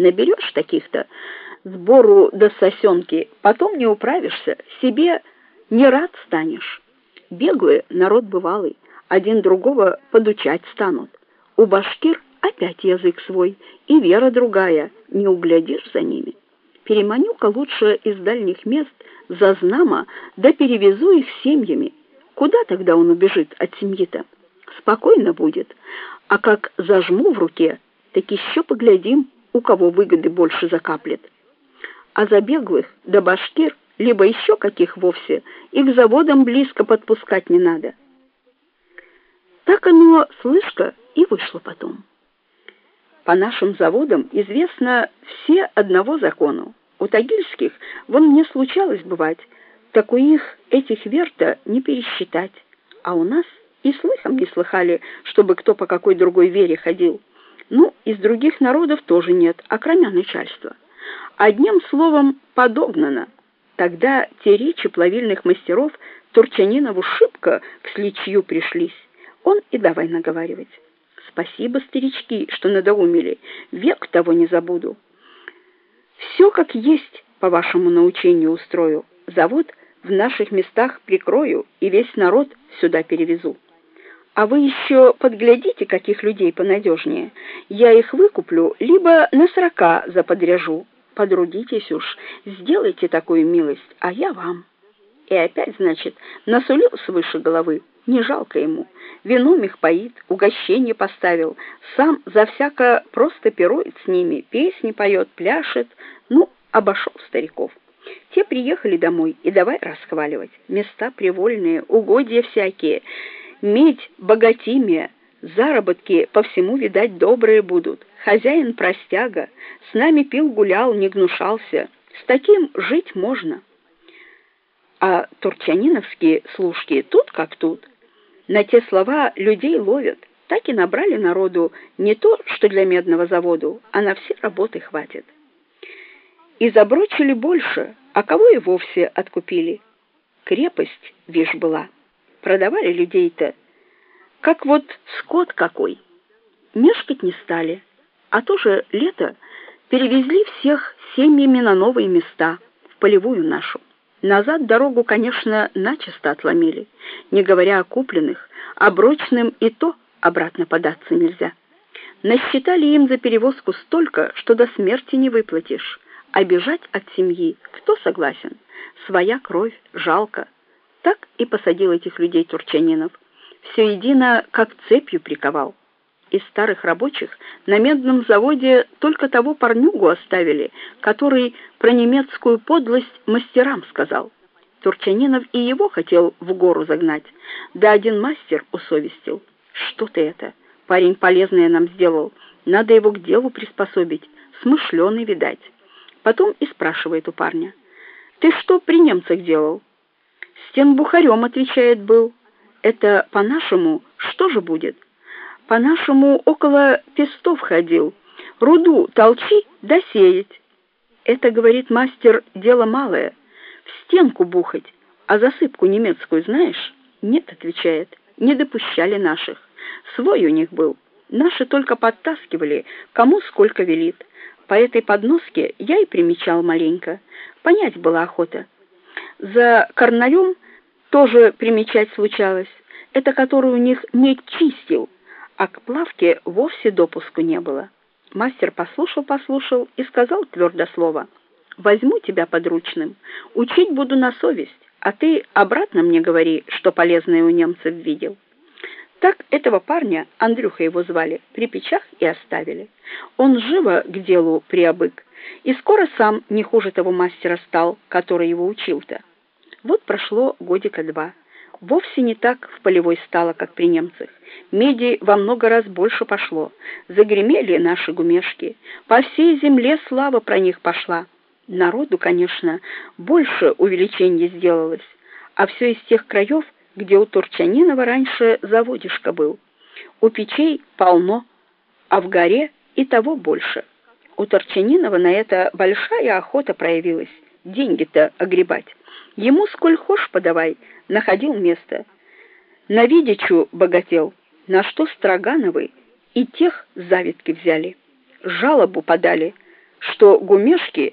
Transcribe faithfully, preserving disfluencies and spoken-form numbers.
Наберешь таких-то сбору до сосенки, потом не управишься, себе не рад станешь. Беглые народ бывалый, один другого подучать станут. У башкир опять язык свой, и вера другая, не углядишь за ними. Переманю-ка лучше из дальних мест за знамо, да перевезу их семьями. Куда тогда он убежит от семьи-то? Спокойно будет, а как зажму в руке, так еще поглядим, у кого выгоды больше закаплет. А за беглых да башкир, либо еще каких вовсе, и к заводам близко подпускать не надо. Так оно, слышка, и вышло потом. По нашим заводам известно все одного закону. У тагильских, вон мне случалось бывать, так у их этих верта не пересчитать. А у нас и слыхом не слыхали, чтобы кто по какой другой вере ходил. Ну, из других народов тоже нет, окромя начальства. Одним словом, подогнано. Тогда те речи плавильных мастеров Турчанинову шибко к сличью пришлись. Он и давай наговаривать. Спасибо, старички, что надоумили, век того не забуду. Все как есть, по вашему научению устрою. Завод в наших местах прикрою и весь народ сюда перевезу. А вы еще подглядите, каких людей понадежнее. Я их выкуплю, либо на срока заподряжу. Подрудитесь уж, сделайте такую милость, а я вам. И опять, значит, насулил свыше головы. Не жалко ему. Вином их поит, угощение поставил. Сам за всяко просто пирует с ними, песни поет, пляшет. Ну, обошел стариков. Те приехали домой и давай расхваливать. Места привольные, угодья всякие, медь, богатимия, заработки по всему, видать, добрые будут. Хозяин простяга, с нами пил-гулял, не гнушался. С таким жить можно. А турчаниновские служки тут как тут. На те слова людей ловят. Так и набрали народу не то, что для медного заводу, а на все работы хватит. И заброчили больше, а кого и вовсе откупили. Крепость, вишь, была. Продавали людей-то, как вот скот какой. Мешкать не стали, а то же лето перевезли всех семьями на новые места, в полевую нашу. Назад дорогу, конечно, начисто отломили, не говоря о купленных, а брочным и то обратно податься нельзя. Насчитали им за перевозку столько, что до смерти не выплатишь, а бежать от семьи кто согласен? Своя кровь, жалко. Так и посадил этих людей Турчанинов. Все едино, как цепью приковал. Из старых рабочих на медном заводе только того парнюгу оставили, который про немецкую подлость мастерам сказал. Турчанинов и его хотел в гору загнать, да один мастер усовестил. Что ты это? Парень полезное нам сделал, надо его к делу приспособить, смышленый, видать. Потом и спрашивает у парня: ты что при немцах делал? Стенбухарем, отвечает, был. Это по-нашему что же будет? По-нашему около пестов ходил, руду толчи да сеять. Это, говорит мастер, дело малое, в стенку бухать, а засыпку немецкую знаешь? Нет, отвечает, не допущали наших. Свой у них был, наши только подтаскивали, кому сколько велит. По этой подноске я и примечал маленько, понять была охота. За корнарем тоже примечать случалось, это который у них медь чистил, а к плавке вовсе допуску не было. Мастер послушал-послушал и сказал твердо слово: возьму тебя подручным, учить буду на совесть, а ты обратно мне говори, что полезное у немцев видел. Так этого парня, Андрюха его звали, при печах и оставили. Он живо к делу приобык, и скоро сам не хуже того мастера стал, который его учил-то. Вот прошло годика два. Вовсе не так в полевой стало, как при немцах. Меди во много раз больше пошло. Загремели наши гумешки. По всей земле слава про них пошла. Народу, конечно, больше увеличения сделалось. А все из тех краев, где у Турчанинова раньше заводишко был. У печей полно, а в горе и того больше. У Турчанинова на это большая охота проявилась. Деньги-то огребать. Ему сколь хошь подавай, находил место. На Видичу богател, на что Строгановы и тех завидки взяли. Жалобу подали, что гумешки